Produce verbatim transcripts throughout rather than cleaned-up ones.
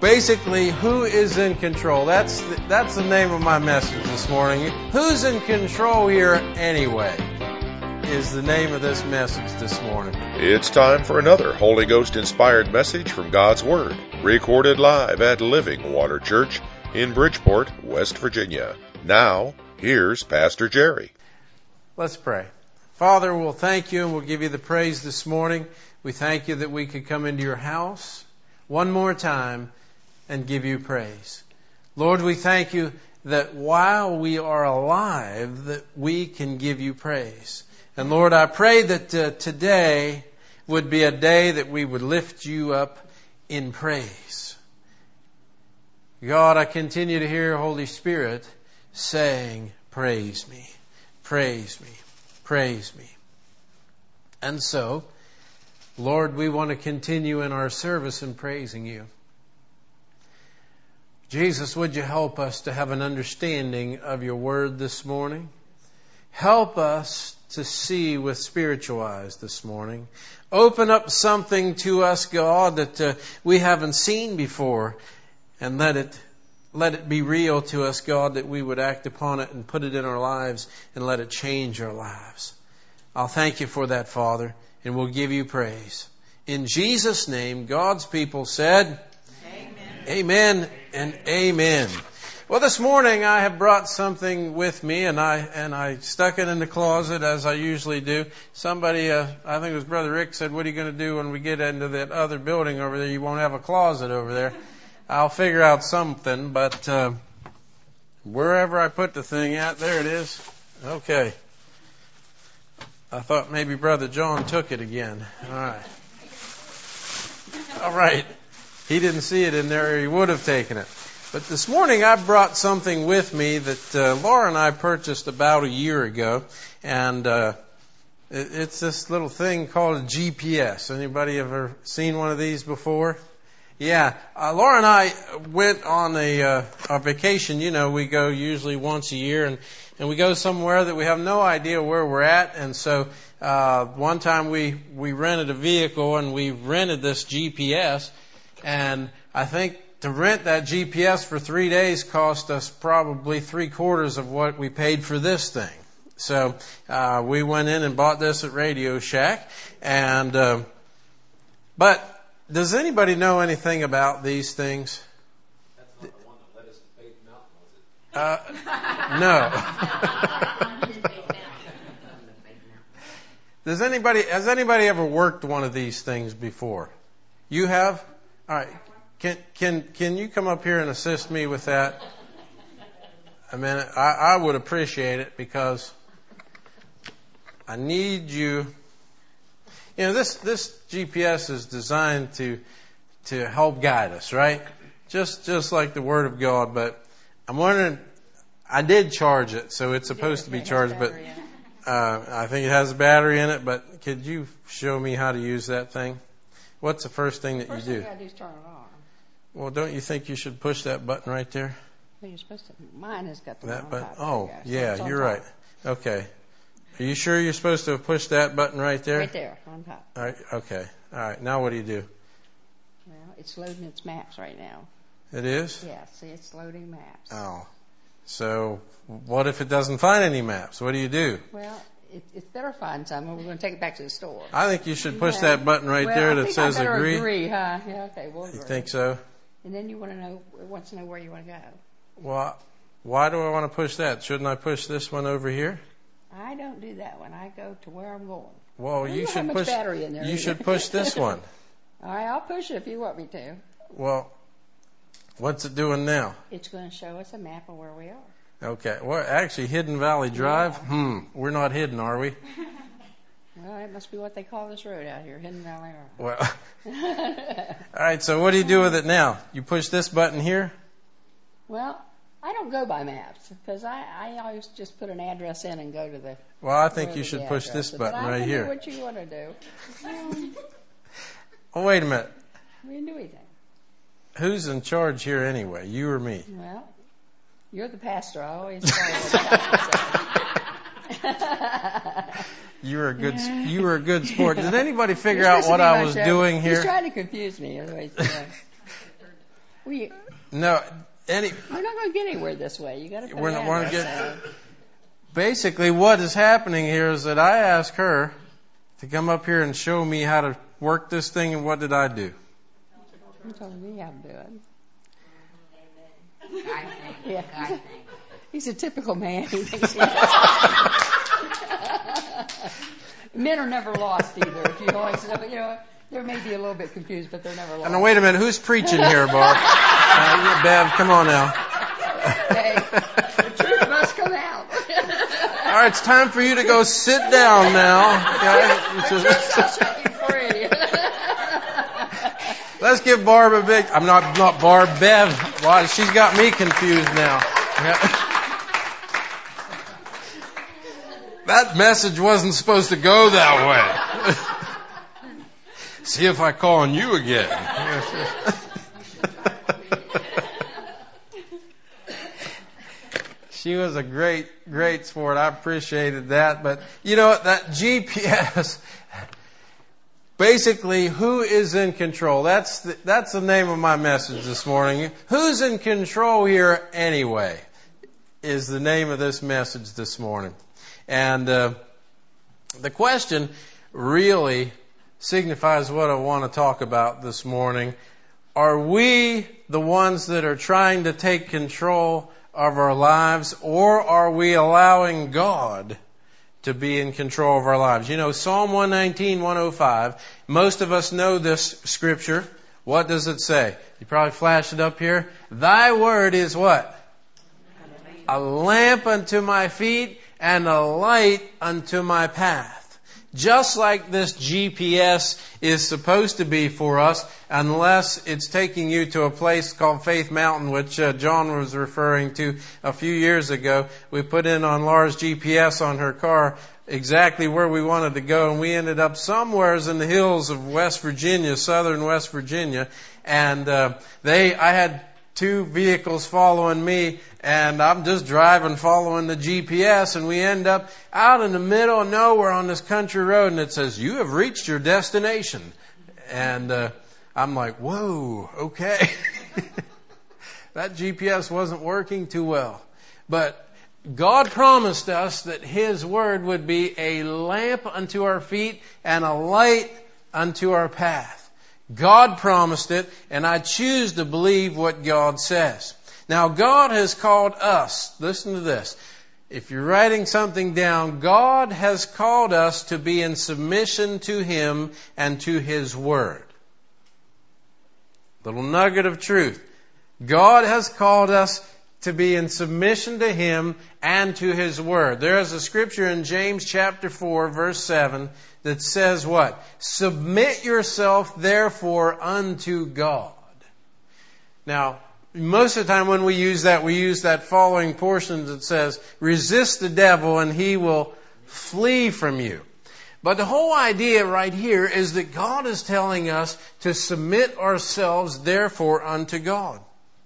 Basically, who is in control? That's the, that's the name of my message this morning. Who's in control here anyway? Is the name of this message this morning. It's time for another Holy Ghost-inspired message from God's Word, recorded live at Living Water Church in Bridgeport, West Virginia. Now, here's Pastor Jerry. Let's pray. Father, we'll thank you and we'll give you the praise this morning. We thank you that we could come into your house one more time and give you praise. Lord, we thank you that while we are alive, that we can give you praise. And Lord, I pray that uh, today would be a day that we would lift you up in praise. God, I continue to hear Holy Spirit saying, praise me, praise me, praise me. And so, Lord, we want to continue in our service in praising you. Jesus, would you help us to have an understanding of your word this morning? Help us to see with spiritual eyes this morning. Open up something to us, God, that uh, we haven't seen before, and let it let it be real to us, God, that we would act upon it and put it in our lives and let it change our lives. I'll thank you for that, Father, and we'll give you praise. In Jesus' name, God's people said, Amen, amen and amen. Well, this morning I have brought something with me, and I and I stuck it in the closet as I usually do. Somebody, uh, I think it was Brother Rick, said, "What are you going to do when we get into that other building over there? You won't have a closet over there." I'll figure out something, but uh, wherever I put the thing at, there it is. Okay. I thought maybe Brother John took it again. All right. All right. He didn't see it in there, or he would have taken it. But this morning I brought something with me that uh, Laura and I purchased about a year ago, and uh, it, it's this little thing called a G P S. Anybody ever seen one of these before? Yeah, uh, Laura and I went on a, uh, a vacation. You know, we go usually once a year, and, and we go somewhere that we have no idea where we're at. And so uh, one time we, we rented a vehicle, and we rented this G P S, and I think to rent that G P S for three days cost us probably three quarters of what we paid for this thing. So uh, we went in and bought this at Radio Shack. And uh, but does anybody know anything about these things? That's not the one that led us to Faith Mountain, was it? Uh, no. Does anybody has anybody ever worked one of these things before? You have? All right. Can can can you come up here and assist me with that? I mean, I, I would appreciate it, because I need you. You know, this this G P S is designed to to help guide us, right? Just just like the Word of God. But I'm wondering, I did charge it, so it's supposed to be charged, but uh, I think it has a battery in it. But could you show me how to use that thing? What's the first thing that first you do? First thing I do is turn it on. Well, don't you think you should push that button right there? Well, you're supposed to. Mine has got the that one button. on top. Oh, There, yeah, so you're top. right. Okay. Are you sure you're supposed to push that button right there? Right there, on top. All right. Okay. All right. Now what do you do? Well, it's loading its maps right now. It is? Yeah, see, it's loading maps. Oh. So what if it doesn't find any maps? What do you do? Well, it, it's better find some, and we're going to take it back to the store. I think you should push yeah. that button right well, there I that think says I better agree. agree, huh? Yeah, okay, we'll agree. You think so? And then you want to know, it wants to know where you want to go. Well, why do I want to push that? Shouldn't I push this one over here? I don't do that one. I go to where I'm going. Well, I you don't should have push. much battery in there you either. should push this one. All right, I'll push it if you want me to. Well, what's it doing now? It's going to show us a map of where we are. Okay. Well, actually, Hidden Valley Drive. Yeah. Hmm. We're not hidden, are we? Well, it must be what they call this road out here, Hidden Valley Road. Well. All right. So what do you do with it now? You push this button here? Well, I don't go by maps, because I, I always just put an address in and go to the. Well, I think you should push this button right here. I know what you want to do. Um, oh, wait a minute. we didn't do anything. Who's in charge here anyway? You or me? Well, you're the pastor. I always follow what the pastor says. You were a good. You were a good sport. Did anybody figure You're out supposed what to be I my was shepherd. doing here? He's trying to confuse me. Otherwise, you know. We, No, any. we're not going to get anywhere this way. You got to put We're an not- we're address not in. Basically, what is happening here is that I asked her to come up here and show me how to work this thing, and what did I do? You told me how to do it. I think. Yeah. I think. He's a typical man. He thinks he Men are never lost either. If you always, you know, they may be a little bit confused, but they're never lost. Now, wait a minute. Who's preaching here, Barb? uh, Bev, come on now. Hey, the truth must come out. All right, it's time for you to go sit down now. Okay? The truth shall set you free. Let's give Barb a big. I'm not not Barb. Bev. Why? She's got me confused now. Yeah. That message wasn't supposed to go that way. See if I call on you again. She was a great, great sport. I appreciated that. But, you know, that G P S, basically, who is in control? That's the, that's the name of my message this morning. Who's in control here anyway is the name of this message this morning. And uh, the question really signifies what I want to talk about this morning. Are we the ones that are trying to take control of our lives, or are we allowing God to be in control of our lives? You know, Psalm one nineteen, one oh five, most of us know this scripture. What does it say? You probably flash it up here. Thy word is what? A lamp unto my feet and a light unto my path. Just like this G P S is supposed to be for us, unless it's taking you to a place called Faith Mountain, which uh, John was referring to a few years ago. We put in on Laura's G P S on her car exactly where we wanted to go, and we ended up somewheres in the hills of West Virginia, southern West Virginia, and uh, they, I had two vehicles following me, and I'm just driving, following the G P S, and we end up out in the middle of nowhere on this country road, and it says, you have reached your destination. And uh, I'm like, whoa, okay. That G P S wasn't working too well. But God promised us that His Word would be a lamp unto our feet and a light unto our path. God promised it, and I choose to believe what God says. Now, God has called us, listen to this, if you're writing something down, God has called us to be in submission to Him and to His Word. Little nugget of truth. God has called us to be in submission to Him and to His Word. There is a scripture in James chapter four, verse seven, that says what? Submit yourself therefore unto God. Now, most of the time when we use that, we use that following portion that says, resist the devil and he will flee from you. But the whole idea right here is that God is telling us to submit ourselves therefore unto God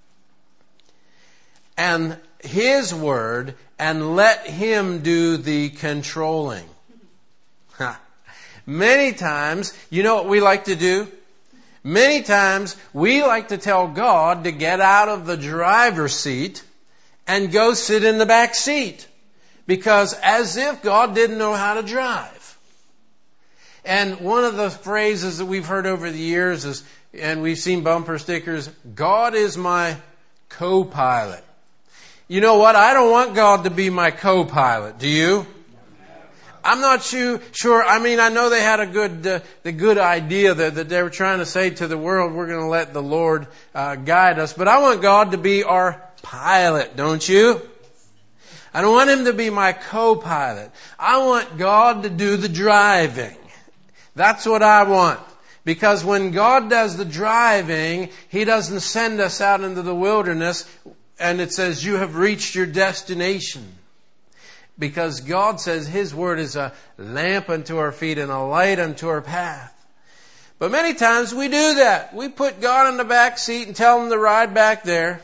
and His Word, and let Him do the controlling. Ha. Many times, you know what we like to do? Many times, we like to tell God to get out of the driver's seat and go sit in the back seat. Because as if God didn't know how to drive. And one of the phrases that we've heard over the years is, and we've seen bumper stickers, God is my co-pilot. You know what? I don't want God to be my co-pilot. Do you? I'm not sure, sure. I mean, I know they had a good, uh, the good idea that, that they were trying to say to the world, we're going to let the Lord uh, guide us. But I want God to be our pilot, don't you? I don't want Him to be my co-pilot. I want God to do the driving. That's what I want. Because when God does the driving, He doesn't send us out into the wilderness and it says, you have reached your destination. Because God says His Word is a lamp unto our feet and a light unto our path. But many times we do that. We put God in the back seat and tell Him to ride back there.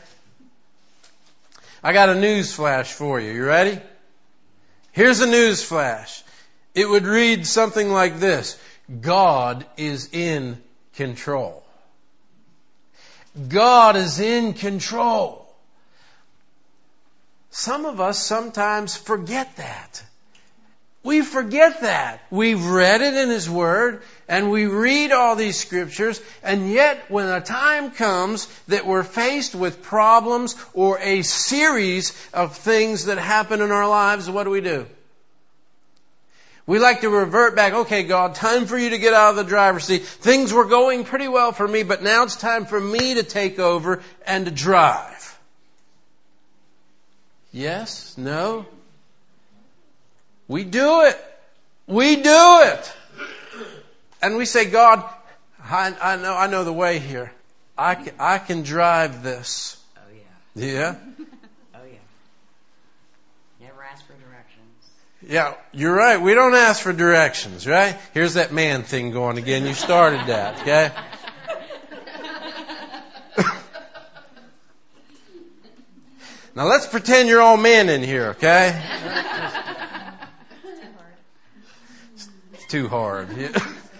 I got a news flash for you. You ready? Here's a news flash. It would read something like this. God is in control. God is in control. Some of us sometimes forget that. We forget that. We've read it in His Word, and we read all these scriptures, and yet when a time comes that we're faced with problems or a series of things that happen in our lives, what do we do? We like to revert back, okay, God, time for you to get out of the driver's seat. Things were going pretty well for me, but now it's time for me to take over and to drive. Yes? No? We do it. We do it. And we say, God, I, I know I know the way here. I can, I can drive this. Oh, yeah. Yeah? Oh, yeah. Never ask for directions. Yeah, you're right. We don't ask for directions, right? Here's that man thing going again. You started that, okay? Now let's pretend you're all men in here, okay? It's too hard. Yeah.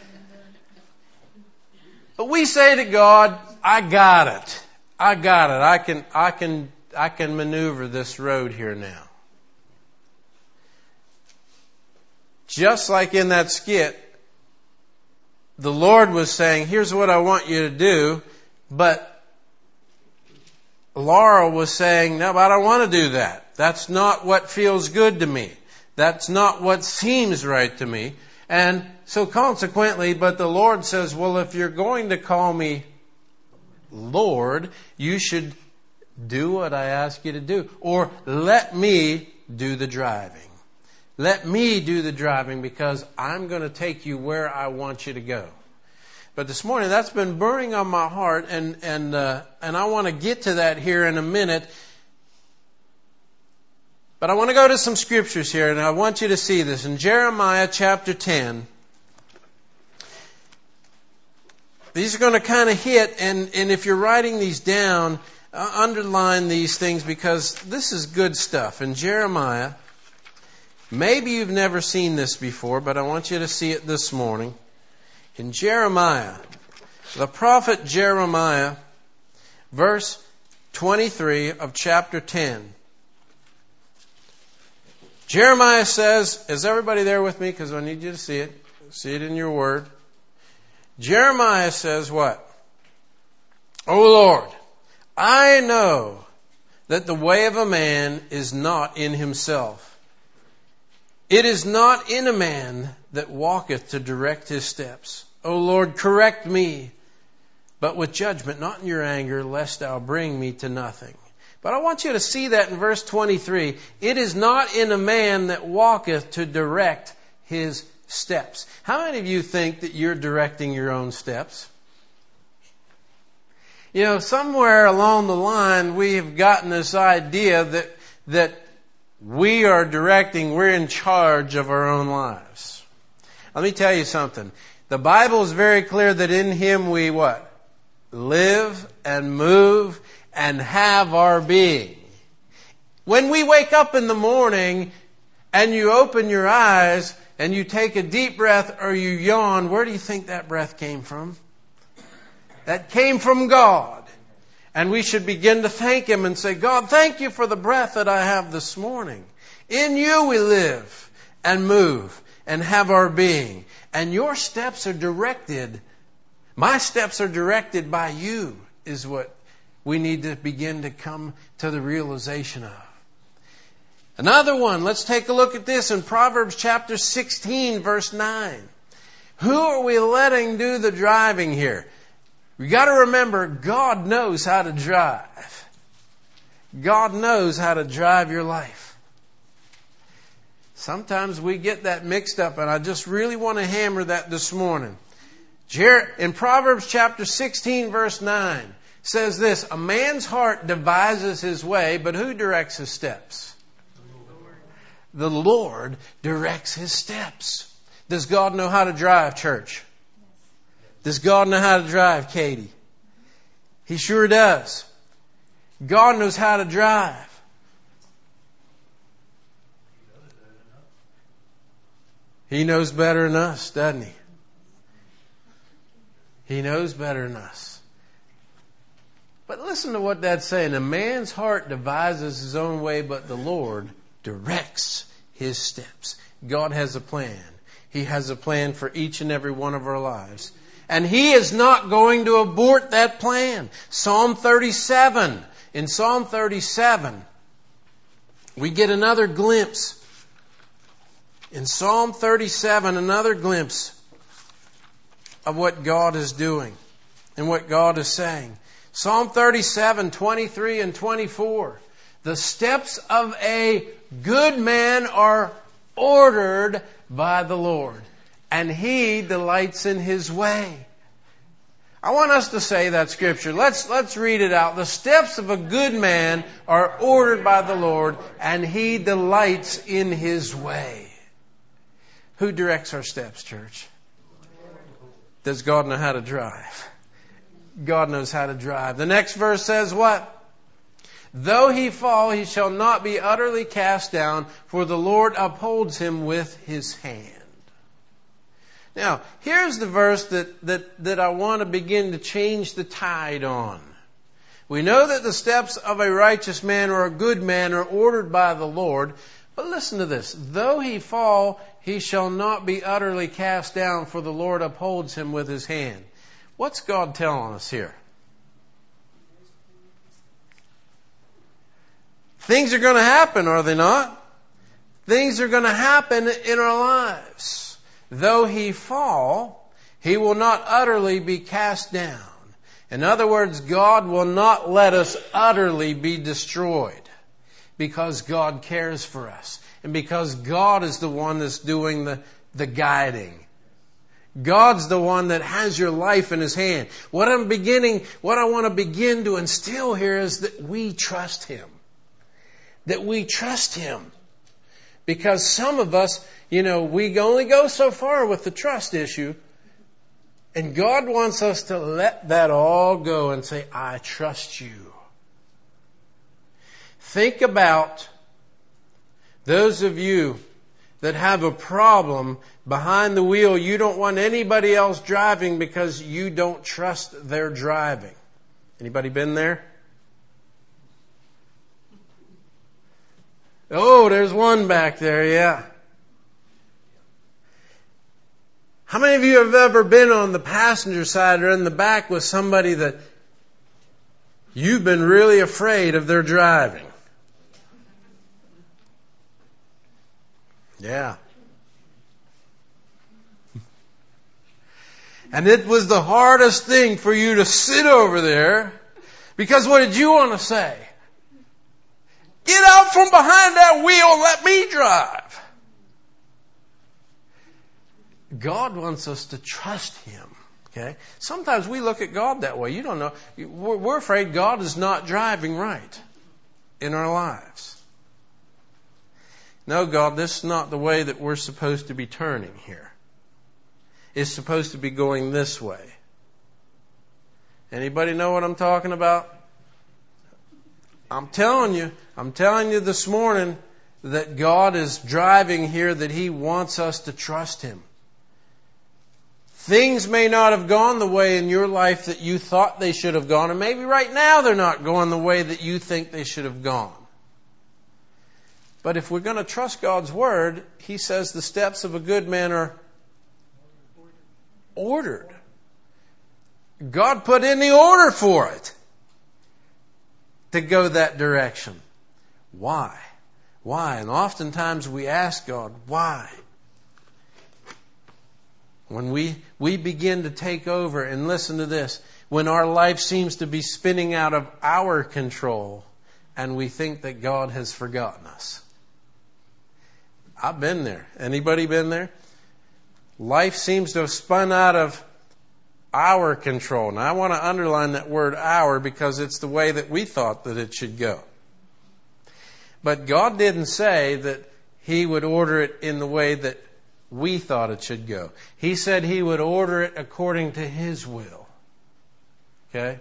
But we say to God, I got it. I got it. I can, I can, I can maneuver this road here now. Just like in that skit, the Lord was saying, here's what I want you to do, but Laura was saying, no, but I don't want to do that. That's not what feels good to me. That's not what seems right to me. And so consequently, but the Lord says, well, if you're going to call me Lord, you should do what I ask you to do. Or let me do the driving. Let me do the driving because I'm going to take you where I want you to go. But this morning, that's been burning on my heart, and and uh, and I want to get to that here in a minute. But I want to go to some scriptures here, and I want you to see this. In Jeremiah chapter ten, these are going to kind of hit, and, and if you're writing these down, uh, underline these things because this is good stuff. In Jeremiah, maybe you've never seen this before, but I want you to see it this morning. In Jeremiah, the prophet Jeremiah, verse twenty-three of chapter ten. Jeremiah says, is everybody there with me? Because I need you to see it. See it in your word. Jeremiah says what? O Lord, I know that the way of a man is not in himself. It is not in a man that walketh to direct his steps. O Lord, correct me, but with judgment, not in your anger, lest thou bring me to nothing. But I want you to see that in verse twenty-three. It is not in a man that walketh to direct his steps. How many of you think that you're directing your own steps? You know, somewhere along the line, we have gotten this idea that, that we are directing, we're in charge of our own lives. Let me tell you something. The Bible is very clear that in Him we what? Live and move and have our being. When we wake up in the morning and you open your eyes and you take a deep breath or you yawn, where do you think that breath came from? That came from God. And we should begin to thank Him and say, God, thank you for the breath that I have this morning. In you we live and move and have our being. And your steps are directed, my steps are directed by you, is what we need to begin to come to the realization of. Another one, let's take a look at this in Proverbs chapter sixteen, verse nine. Who are we letting do the driving here? We got to remember, God knows how to drive. God knows how to drive your life. Sometimes we get that mixed up, and I just really want to hammer that this morning. In Proverbs chapter sixteen, verse nine, says this, a man's heart devises his way, but who directs his steps? The Lord. The Lord directs his steps. Does God know how to drive, church? Does God know how to drive, Katie? He sure does. God knows how to drive. He knows better than us, doesn't He? He knows better than us. But listen to what that's saying. A man's heart devises his own way, but the Lord directs his steps. God has a plan. He has a plan for each and every one of our lives. And He is not going to abort that plan. Psalm thirty-seven. In Psalm thirty-seven, we get another glimpse. In Psalm thirty-seven, another glimpse of what God is doing and what God is saying. Psalm thirty-seven, twenty-three and twenty-four. The steps of a good man are ordered by the Lord, and He delights in His way. I want us to say that scripture. Let's, let's read it out. The steps of a good man are ordered by the Lord, and He delights in His way. Who directs our steps, church? Does God know how to drive? God knows how to drive. The next verse says what? Though he fall, he shall not be utterly cast down, for the Lord upholds him with His hand. Now, here's the verse that, that, that I want to begin to change the tide on. We know that the steps of a righteous man or a good man are ordered by the Lord. But listen to this. Though he fall, he shall not be utterly cast down, for the Lord upholds him with His hand. What's God telling us here? Things are going to happen, are they not? Things are going to happen in our lives. Though he fall, he will not utterly be cast down. In other words, God will not let us utterly be destroyed, because God cares for us and because God is the one that's doing the, the guiding. God's the one that has your life in His hand. What I'm beginning, what I want to begin to instill here is that we trust Him. That we trust Him. Because some of us, you know, we only go so far with the trust issue. And God wants us to let that all go and say, I trust You. Think about those of you that have a problem behind the wheel. You don't want anybody else driving because you don't trust their driving. Anybody been there? Oh, there's one back there, yeah. How many of you have ever been on the passenger side or in the back with somebody that you've been really afraid of their driving? Yeah. And it was the hardest thing for you to sit over there, because what did you want to say? Get out from behind that wheel and let me drive. God wants us to trust Him. Okay? Sometimes we look at God that way. You don't know. We're afraid God is not driving right in our lives. No, God, this is not the way that we're supposed to be turning here. It's supposed to be going this way. Anybody know what I'm talking about? I'm telling you, I'm telling you this morning that God is driving here, that He wants us to trust Him. Things may not have gone the way in your life that you thought they should have gone, and maybe right now they're not going the way that you think they should have gone. But if we're going to trust God's Word, He says the steps of a good man are ordered. God put in the order for it to go that direction. Why? Why? And oftentimes we ask God, why? When we, we begin to take over, and listen to this, when our life seems to be spinning out of our control and we think that God has forgotten us. I've been there. Anybody been there? Life seems to have spun out of our control. Now I want to underline that word our, because it's the way that we thought that it should go. But God didn't say that He would order it in the way that we thought it should go. He said He would order it according to His will. Okay?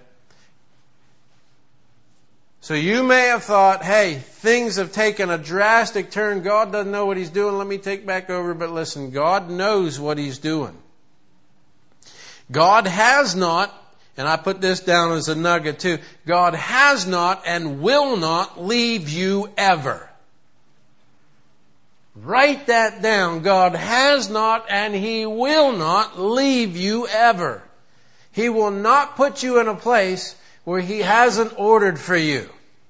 So you may have thought, hey, things have taken a drastic turn. God doesn't know what He's doing. Let me take back over. But listen, God knows what He's doing. God has not And I put this down as a nugget too. God has not and will not leave you ever. Write that down. God has not and He will not leave you ever. He will not put you in a place where He hasn't ordered for you.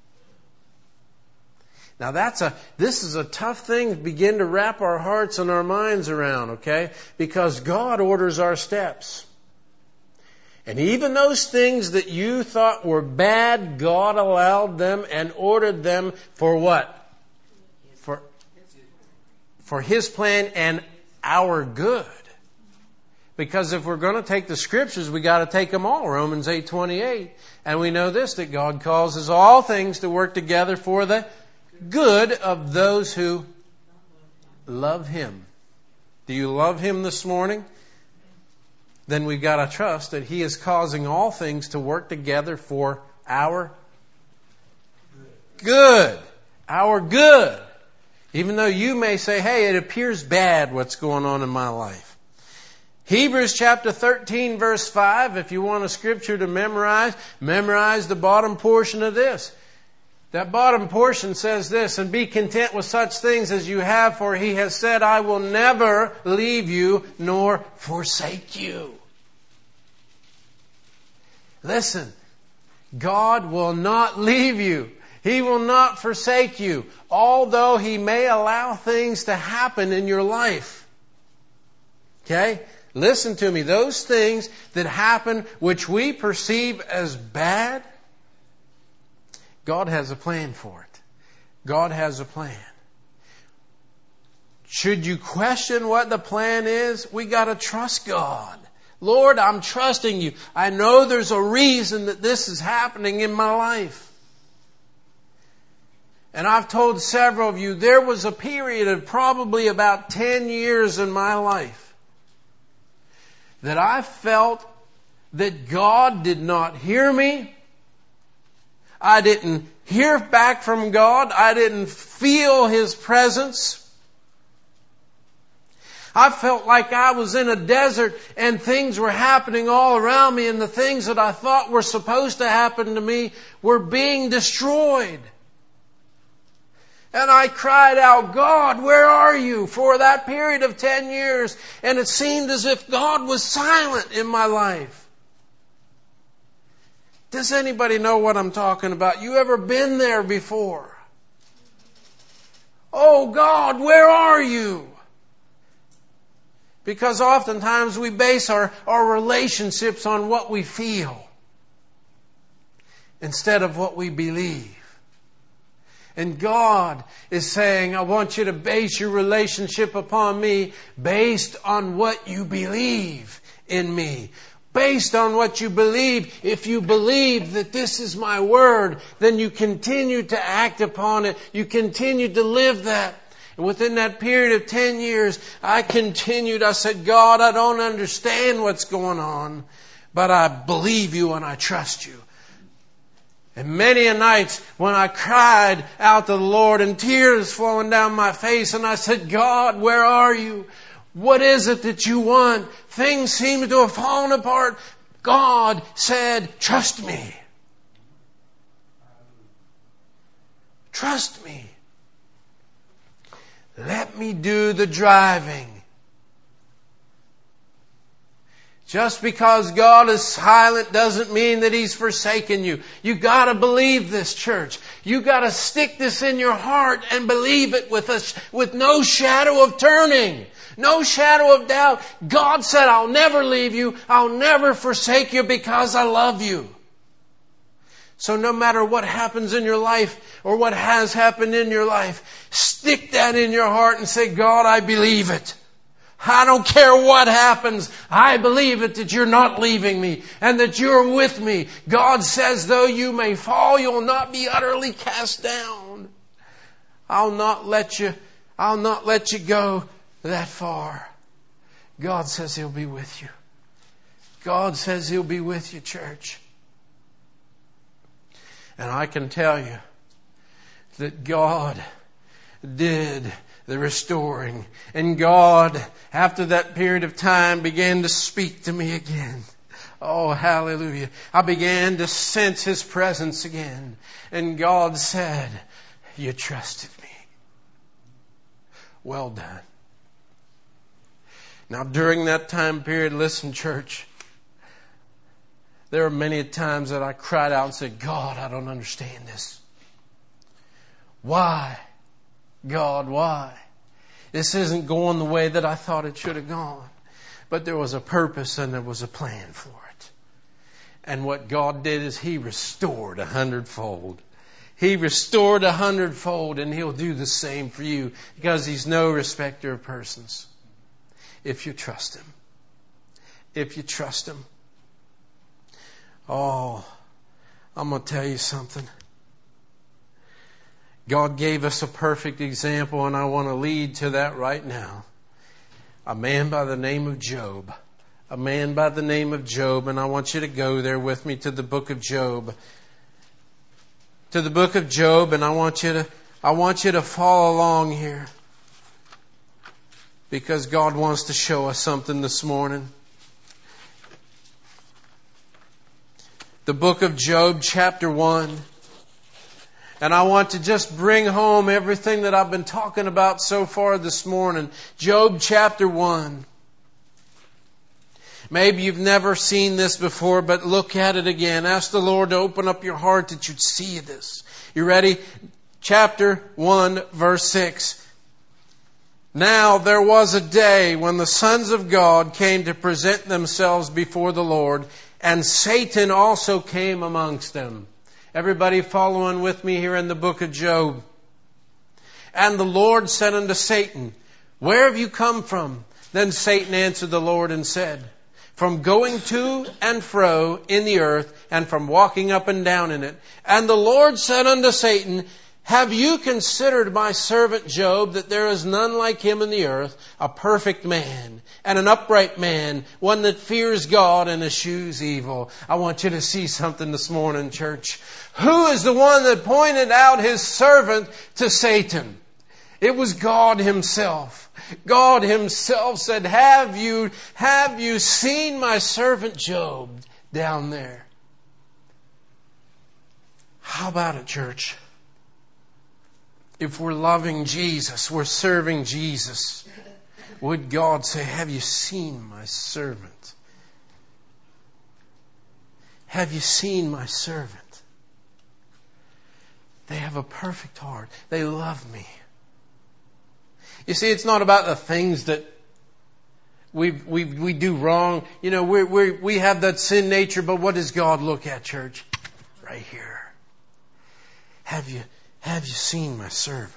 Now that's a, this is a tough thing to begin to wrap our hearts and our minds around, okay? Because God orders our steps. And even those things that you thought were bad, God allowed them and ordered them for what? For, for His plan and our good. Because if we're going to take the Scriptures, we got to take them all. Romans eight twenty-eight. And we know this, that God causes all things to work together for the good of those who love Him. Do you love Him this morning? Then we've got to trust that He is causing all things to work together for our good. Our good. Even though you may say, hey, it appears bad what's going on in my life. Hebrews chapter thirteen verse five, if you want a scripture to memorize, memorize the bottom portion of this. That bottom portion says this, and be content with such things as you have, for He has said, I will never leave you nor forsake you. Listen, God will not leave you. He will not forsake you, although He may allow things to happen in your life. Okay? Listen to me. Those things that happen which we perceive as bad, God has a plan for it. God has a plan. Should you question what the plan is? We got to trust God. Lord, I'm trusting You. I know there's a reason that this is happening in my life. And I've told several of you, there was a period of probably about ten years in my life that I felt that God did not hear me. I didn't hear back from God. I didn't feel His presence. I felt like I was in a desert and things were happening all around me, and the things that I thought were supposed to happen to me were being destroyed. And I cried out, God, where are You? For that period of ten years. And it seemed as if God was silent in my life. Does anybody know what I'm talking about? You ever been there before? Oh God, where are You? Because oftentimes we base our, our relationships on what we feel instead of what we believe. And God is saying, I want you to base your relationship upon Me based on what you believe in Me. Based on what you believe. If you believe that this is My Word, then you continue to act upon it. You continue to live that. And within that period of ten years, I continued. I said, God, I don't understand what's going on, but I believe You and I trust You. And many a nights when I cried out to the Lord and tears flowing down my face, and I said, God, where are You? What is it that You want? Things seem to have fallen apart. God said, trust Me. Trust Me. Let Me do the driving. Just because God is silent doesn't mean that He's forsaken you. You got to believe this, church. You got to stick this in your heart and believe it with us, with no shadow of turning, no shadow of doubt. God said, I'll never leave you. I'll never forsake you because I love you. So no matter what happens in your life or what has happened in your life, stick that in your heart and say, God, I believe it. I don't care what happens. I believe it that You're not leaving me and that You're with me. God says, though you may fall, you'll not be utterly cast down. I'll not let you, I'll not let you go that far. God says He'll be with you. God says He'll be with you, church. And I can tell you that God did the restoring. And God, after that period of time, began to speak to me again. Oh, hallelujah. I began to sense His presence again. And God said, you trusted me. Well done. Now, during that time period, listen, church, there were many times that I cried out and said, God, I don't understand this. Why? God, why? This isn't going the way that I thought it should have gone. But there was a purpose and there was a plan for it. And what God did is He restored a hundredfold. He restored a hundredfold, and He'll do the same for you because He's no respecter of persons. If you trust Him. If you trust Him. Oh, I'm going to tell you something. God gave us a perfect example, and I want to lead to that right now. A man by the name of Job. A man by the name of Job, and I want you to go there with me to the book of Job. To the book of Job, and I want you to, I want you to follow along here. Because God wants to show us something this morning. The book of Job, chapter one. And I want to just bring home everything that I've been talking about so far this morning. Job chapter one. Maybe you've never seen this before, but look at it again. Ask the Lord to open up your heart that you'd see this. You ready? Chapter one, verse six. Now there was a day when the sons of God came to present themselves before the Lord, and Satan also came amongst them. Everybody following with me here in the book of Job. And the Lord said unto Satan, where have you come from? Then Satan answered the Lord and said, from going to and fro in the earth, and from walking up and down in it. And the Lord said unto Satan, have you considered my servant Job, that there is none like him in the earth, a perfect man, and an upright man, one that fears God and eschews evil? I want you to see something this morning, church. Who is the one that pointed out His servant to Satan? It was God Himself. God Himself said, have you, have you seen my servant Job down there? How about it, church? If we're loving Jesus, we're serving Jesus, would God say, have you seen my servant? Have you seen my servant? They have a perfect heart. They love me. You see, it's not about the things that we we we do wrong. You know, we we we have that sin nature, but what does God look at, church? Right here. Have you Have you seen my servant?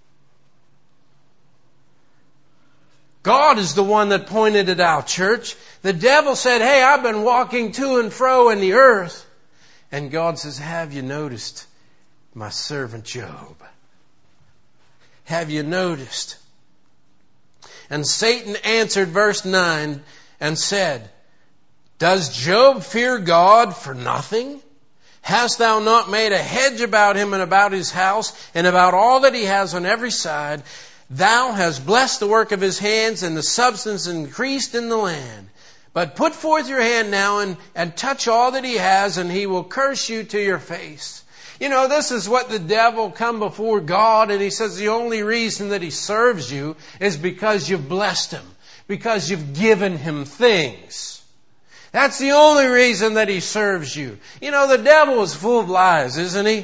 God is the one that pointed it out, church. The devil said, hey, I've been walking to and fro in the earth. And God says, have you noticed my servant Job? Have you noticed? And Satan answered, verse nine, and said, does Job fear God for nothing? Hast thou not made a hedge about him and about his house and about all that he has on every side? Thou hast blessed the work of his hands, and the substance increased in the land. But put forth your hand now and, and touch all that he has, and he will curse you to your face. You know, this is what the devil come before God, and he says the only reason that he serves you is because you've blessed him, because you've given him things. That's the only reason that he serves you. You know, the devil is full of lies, isn't he?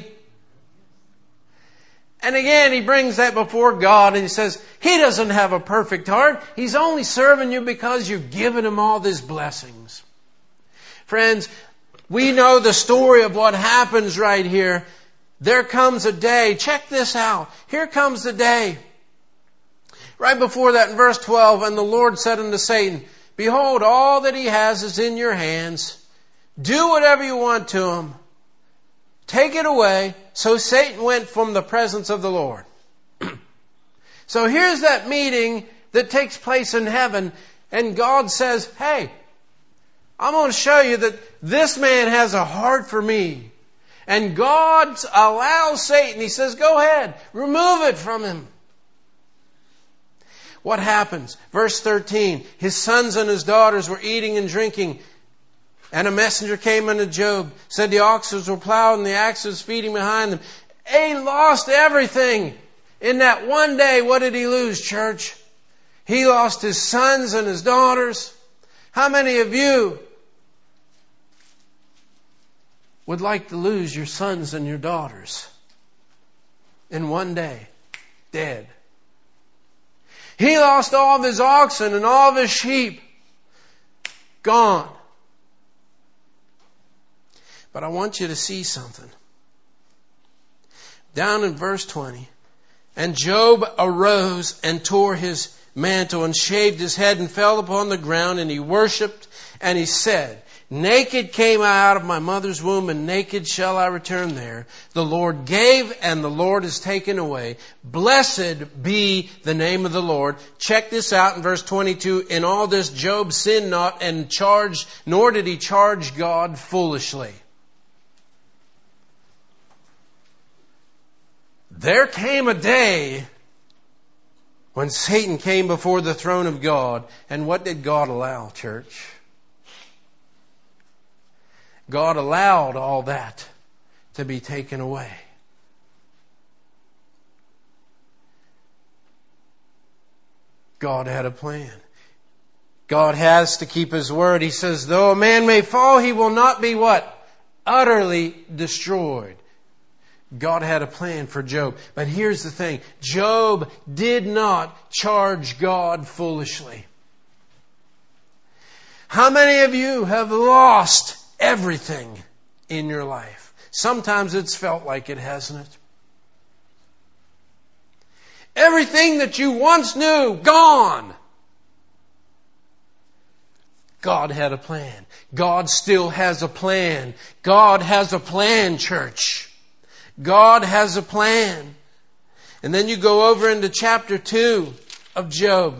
And again, he brings that before God and he says, he doesn't have a perfect heart. He's only serving you because you've given him all these blessings. Friends, we know the story of what happens right here. There comes a day. Check this out. Here comes the day. Right before that in verse twelve, and the Lord said unto Satan, behold, all that he has is in your hands. Do whatever you want to him. Take it away. So Satan went from the presence of the Lord. So here's that meeting that takes place in heaven. And God says, hey, I'm going to show you that this man has a heart for me. And God allows Satan, he says, go ahead, remove it from him. What happens? Verse thirteen, his sons and his daughters were eating and drinking And a messenger came unto Job, said the oxen were plowed and the axes feeding behind them. He lost everything. In that one day, what did he lose, church? He lost his sons and his daughters. How many of you would like to lose your sons and your daughters in one day? Dead. He lost all of his oxen and all of his sheep. Gone. But I want you to see something. Down in verse twenty. And Job arose and tore his mantle and shaved his head and fell upon the ground, and he worshipped, and he said, naked came I out of my mother's womb, and naked shall I return there. The Lord gave, and the Lord has taken away. Blessed be the name of the Lord. Check this out in verse twenty-two. In all this Job sinned not, and charged, nor did he charge God foolishly. There came a day when Satan came before the throne of God. And what did God allow, church? God allowed all that to be taken away. God had a plan. God has to keep His word. He says, though a man may fall, he will not be what? Utterly destroyed. God had a plan for Job. But here's the thing. Job did not charge God foolishly. How many of you have lost everything in your life? Sometimes it's felt like it, hasn't it? Everything that you once knew, gone. God had a plan. God still has a plan. God has a plan, church. God has a plan. And then you go over into chapter two of Job.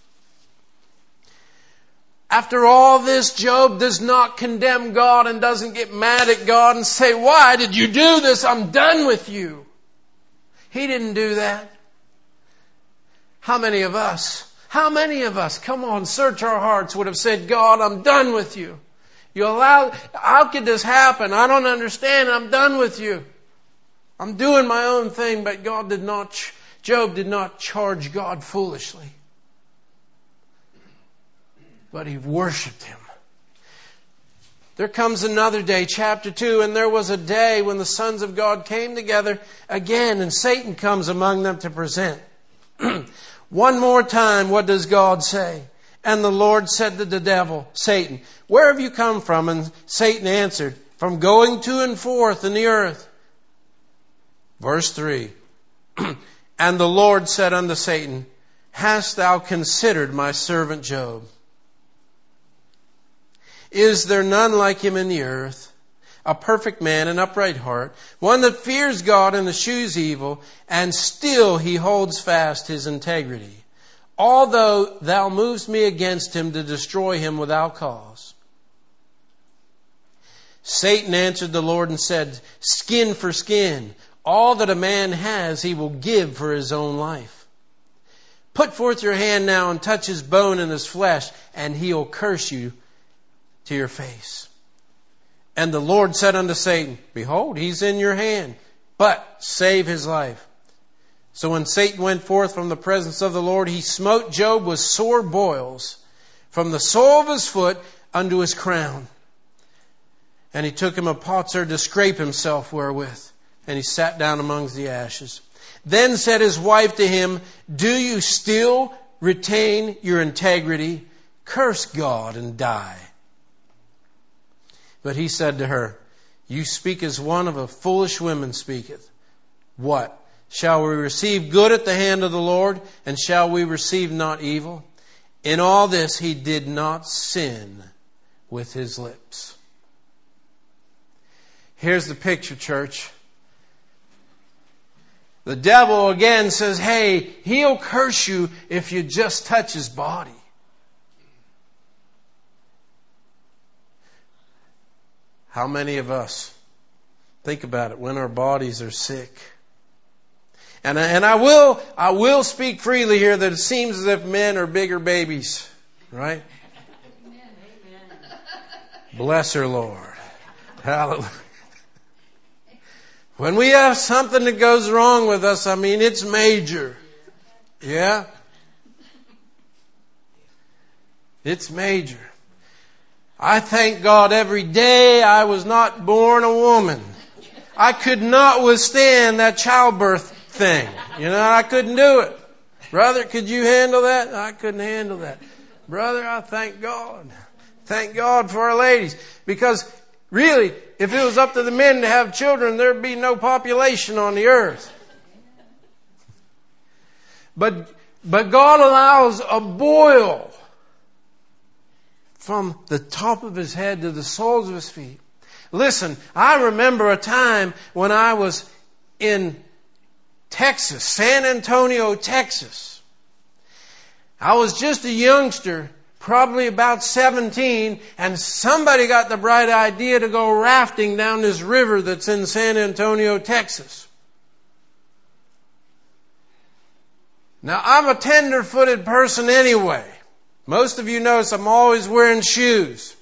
After all this, Job does not condemn God and doesn't get mad at God and say, why did you do this? I'm done with you. He didn't do that. How many of us, how many of us, come on, search our hearts, would have said, God, I'm done with you. You allow, how could this happen? I don't understand. I'm done with you. I'm doing my own thing, but God did not, Job did not charge God foolishly. But he worshipped Him. There comes another day, chapter two, and there was a day when the sons of God came together again, and Satan comes among them to present. One more time, what does God say? And the Lord said to the devil, Satan, where have you come from? And Satan answered, from going to and forth in the earth. Verse three. And the Lord said unto Satan, hast thou considered my servant Job? Is there none like him in the earth? A perfect man, an upright heart, one that fears God and eschews evil, and still he holds fast his integrity. Although thou movest me against him to destroy him without cause. Satan answered the Lord and said, skin for skin. All that a man has, he will give for his own life. Put forth your hand now and touch his bone and his flesh, and he'll curse you to your face. And the Lord said unto Satan, behold, he's in your hand, but save his life. So when Satan went forth from the presence of the Lord, he smote Job with sore boils from the sole of his foot unto his crown. And he took him a potsherd to scrape himself wherewith. And he sat down amongst the ashes. Then said his wife to him, do you still retain your integrity? Curse God and die. But he said to her, you speak as one of a foolish woman speaketh. What? Shall we receive good at the hand of the Lord, and shall we receive not evil? In all this he did not sin with his lips. Here's the picture, church. The devil again says, hey, he'll curse you if you just touch his body. How many of us think about it when our bodies are sick? And I, and I will I will speak freely here that it seems as if men are bigger babies, right? Bless her, Lord. Hallelujah. When we have something that goes wrong with us, I mean, it's major. Yeah? It's major. I thank God every day I was not born a woman. I could not withstand that childbirth thing. You know, I couldn't do it. Brother, could you handle that? I couldn't handle that. Brother, I thank God. Thank God for our ladies. Because really, if it was up to the men to have children, there'd be no population on the earth. But, but God allows a boil from the top of his head to the soles of his feet. Listen, I remember a time when I was in Texas, San Antonio, Texas. I was just a youngster, probably about seventeen, and somebody got the bright idea to go rafting down this river that's in San Antonio, Texas. Now, I'm a tender-footed person anyway. Most of you notice I'm always wearing shoes.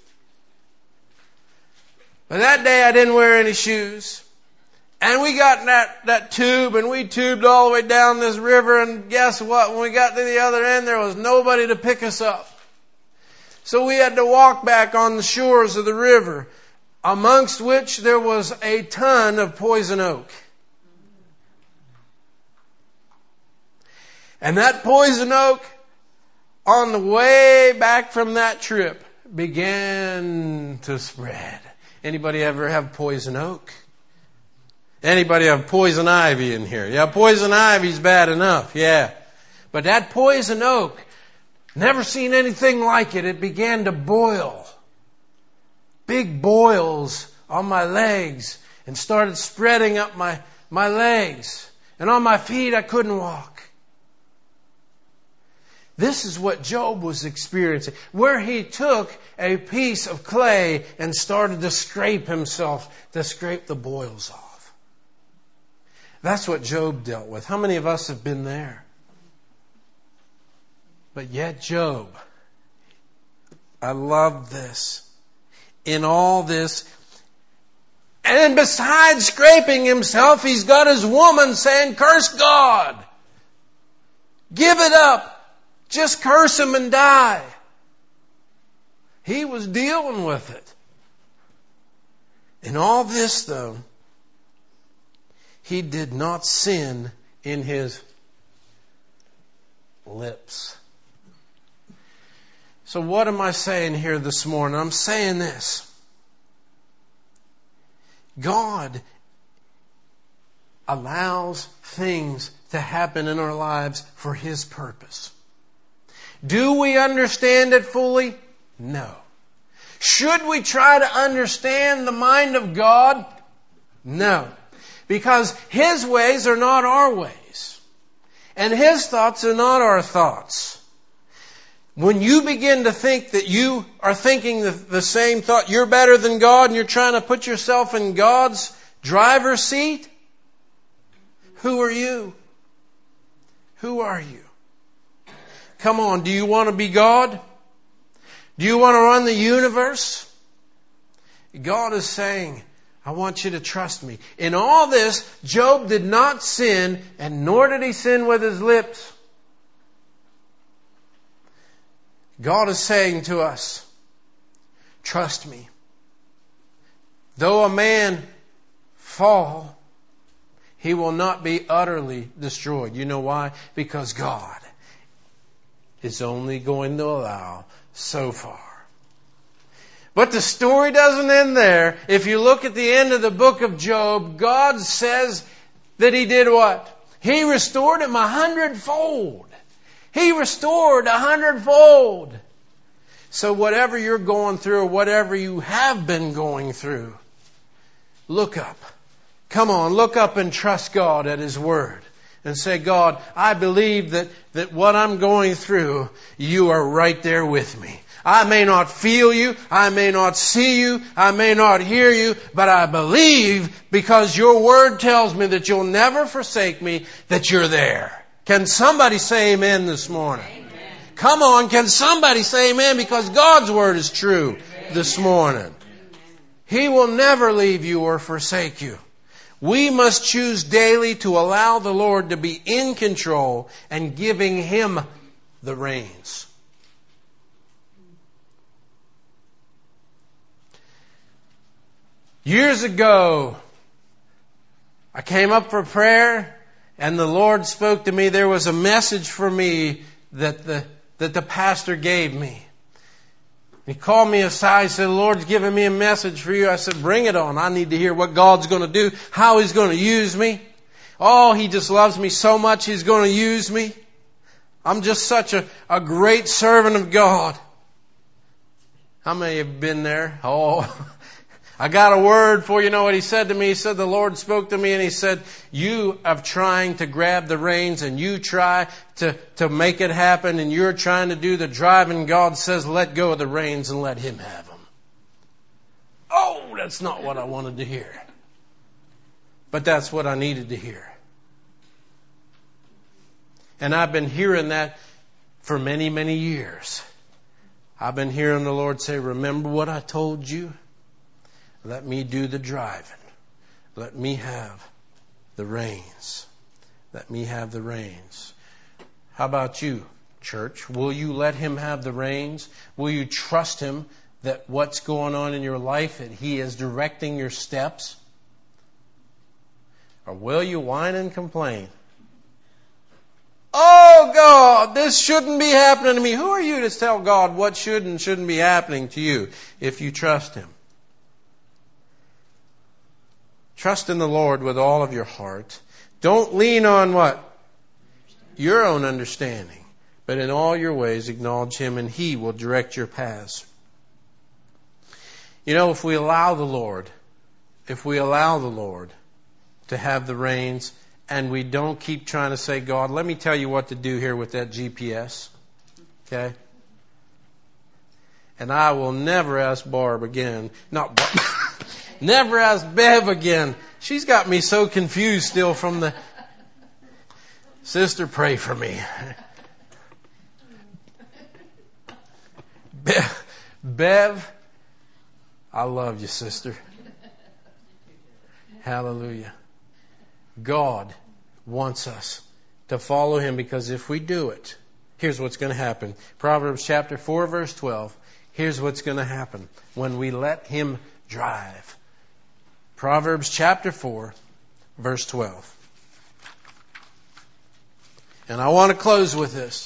But that day I didn't wear any shoes. And we got in that, that tube and we tubed all the way down this river, and guess what? When we got to the other end, there was nobody to pick us up. So we had to walk back on the shores of the river, amongst which there was a ton of poison oak. And that poison oak, on the way back from that trip, began to spread. Anybody ever have poison oak? Anybody have poison ivy in here? Yeah, poison ivy's bad enough, yeah. But that poison oak, never seen anything like it. It began to boil. Big boils on my legs and started spreading up my, my legs. And on my feet I couldn't walk. This is what Job was experiencing, where he took a piece of clay and started to scrape himself, to scrape the boils off. That's what Job dealt with. How many of us have been there? But yet Job, I love this. In all this, and besides scraping himself, he's got his woman saying, curse God. Give it up. Just curse him and die. He was dealing with it. In all this, though, he did not sin in his lips. So what am I saying here this morning? I'm saying this. God allows things to happen in our lives for his purpose. Do we understand it fully? No. Should we try to understand the mind of God? No. Because his ways are not our ways. And his thoughts are not our thoughts. When you begin to think that you are thinking the, the same thought, you're better than God, and you're trying to put yourself in God's driver's seat, who are you? Who are you? Come on, do you want to be God? Do you want to run the universe? God is saying, I want you to trust me. In all this, Job did not sin, and nor did he sin with his lips. God is saying to us, trust me. Though a man fall, he will not be utterly destroyed. You know why? Because God is only going to allow so far. But the story doesn't end there. If you look at the end of the book of Job, God says that he did what? He restored him a hundredfold. He restored a hundredfold. So whatever you're going through, or whatever you have been going through, look up. Come on, look up and trust God at his word. And say, God, I believe that, that what I'm going through, you are right there with me. I may not feel you, I may not see you, I may not hear you, but I believe because your word tells me that you'll never forsake me, that you're there. Can somebody say amen this morning? Amen. Come on, can somebody say amen? Because God's word is true. Amen. this morning. He will never leave you or forsake you. We must choose daily to allow the Lord to be in control and giving Him the reins. Years ago, I came up for prayer and the Lord spoke to me. There was a message for me that the, that the pastor gave me. He called me aside and said, the Lord's given me a message for you. I said, bring it on. I need to hear what God's going to do, how He's going to use me. Oh, He just loves me so much He's going to use me. I'm just such a, a great servant of God. How many have been there? Oh, I got a word for you. You know what He said to me? He said, the Lord spoke to me and He said, you are trying to grab the reins and you try to, to make it happen and you're trying to do the driving. God says, let go of the reins and let Him have them. Oh, that's not what I wanted to hear. But that's what I needed to hear. And I've been hearing that for many, many years. I've been hearing the Lord say, remember what I told you? Let me do the driving. Let me have the reins. Let me have the reins. How about you, church? Will you let Him have the reins? Will you trust Him that what's going on in your life, that He is directing your steps? Or will you whine and complain? Oh God, this shouldn't be happening to me. Who are you to tell God what should and shouldn't be happening to you if you trust Him? Trust in the Lord with all of your heart. Don't lean on what? Your own understanding. But in all your ways acknowledge Him and He will direct your paths. You know, if we allow the Lord, if we allow the Lord to have the reins and we don't keep trying to say, God, let me tell you what to do here with that G P S. Okay? And I will never ask Barb again. Not Barb. Never ask Bev again. She's got me so confused still from the... Sister, pray for me. Bev, Bev, I love you, sister. Hallelujah. God wants us to follow Him because if we do it, here's what's going to happen. Proverbs chapter four, verse twelve. Here's what's going to happen when we let Him drive. Proverbs chapter four, verse twelve. And I want to close with this.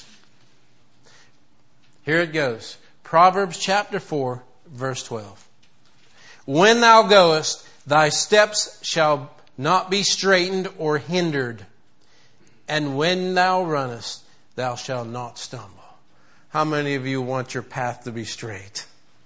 Here it goes. Proverbs chapter four, verse twelve. When thou goest, thy steps shall not be straitened or hindered. And when thou runnest, thou shalt not stumble. How many of you want your path to be straight?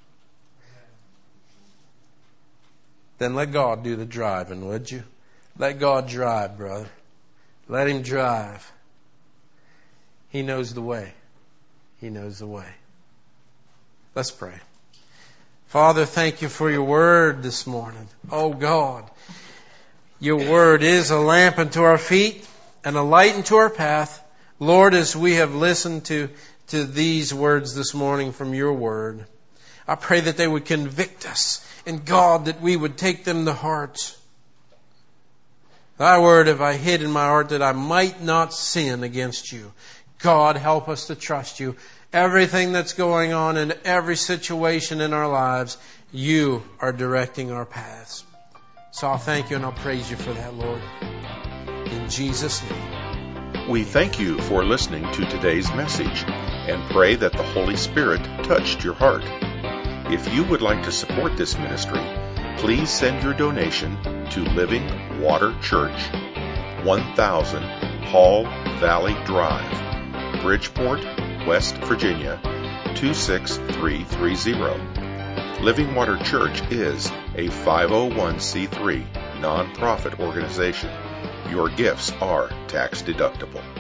Then let God do the driving, would you? Let God drive, brother. Let Him drive. He knows the way. He knows the way. Let's pray. Father, thank you for your word this morning. Oh God, your word is a lamp unto our feet and a light unto our path. Lord, as we have listened to, to these words this morning from your word, I pray that they would convict us. And God, that we would take them to heart. Thy word have I hid in my heart that I might not sin against you. God, help us to trust you. Everything that's going on in every situation in our lives, you are directing our paths. So I'll thank you and I'll praise you for that, Lord. In Jesus' name. We thank you for listening to today's message and pray that the Holy Spirit touched your heart. If you would like to support this ministry, please send your donation to Living Water Church, one thousand Hall Valley Drive, Bridgeport, West Virginia, two six three three zero. Living Water Church is a five oh one c three nonprofit organization. Your gifts are tax deductible.